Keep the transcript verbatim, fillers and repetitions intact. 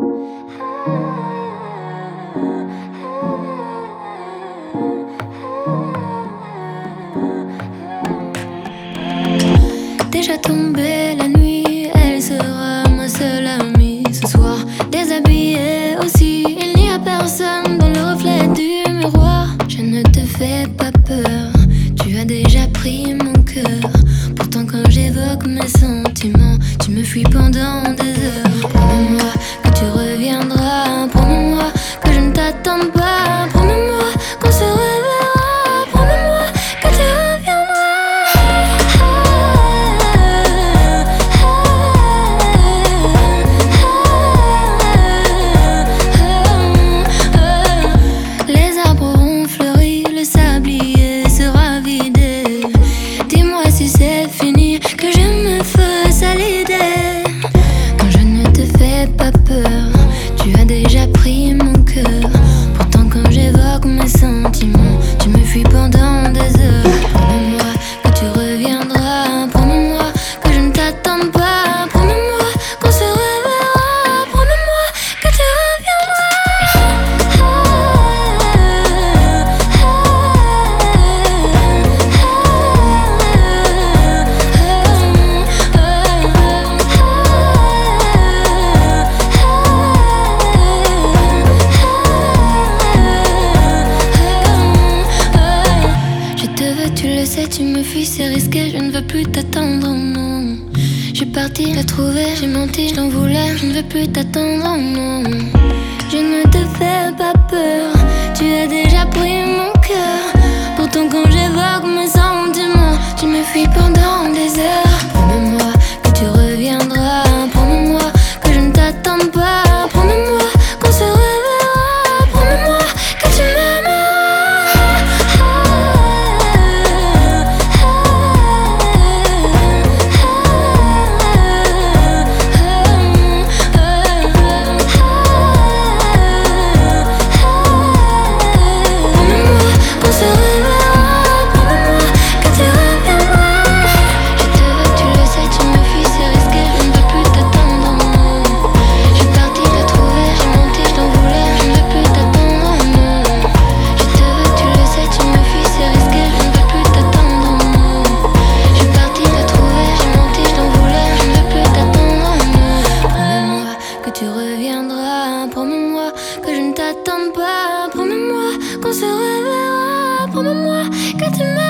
Déjà tombée la nuit, elle sera ma seule amie ce soir. Déshabillée aussi, il n'y a personne dans le reflet du miroir. Je ne te fais pas peur, tu as déjà pris mon cœur. Pourtant quand j'évoque mes sentiments, tu me fuis pendant des heures. Promets-moi que tu reviendras, promets-moi que je ne t'attends pas, promets-moi qu'on se reverra, promets-moi que tu reviendras. Les arbres ont fleuri, le sablier sera vidé. Dis-moi si c'est fini, que je me fasse à l'idée. Quand je ne te fais pas peur, tu as déjà pris mon cœur. Pourtant quand j'évoque mes sentiments, tu me fuis pendant des heures. Promets-moi que tu reviendras, promets-moi que je ne t'attends pas, promets-moi qu'on se reverra, promets-moi que tu Tu le sais, tu me fuis, c'est risqué, je ne veux plus t'attendre, non. Je suis partie la trouver, j'ai menti, je t'en voulais, je ne veux plus t'attendre, non. Je ne te fais pas peur, tu as déjà pris mon cœur. Pourtant quand j'évoque mes sentiments, tu me fuis pendant des heures. Promets-moi que tu reviendras, promets-moi que je ne t'attends pas, promets-moi qu'on se reverra, promets-moi que tu m'aimeras. Tu reviendras, promets-moi que je ne t'attends pas, promets-moi qu'on se reverra, promets-moi que tu m'aimes.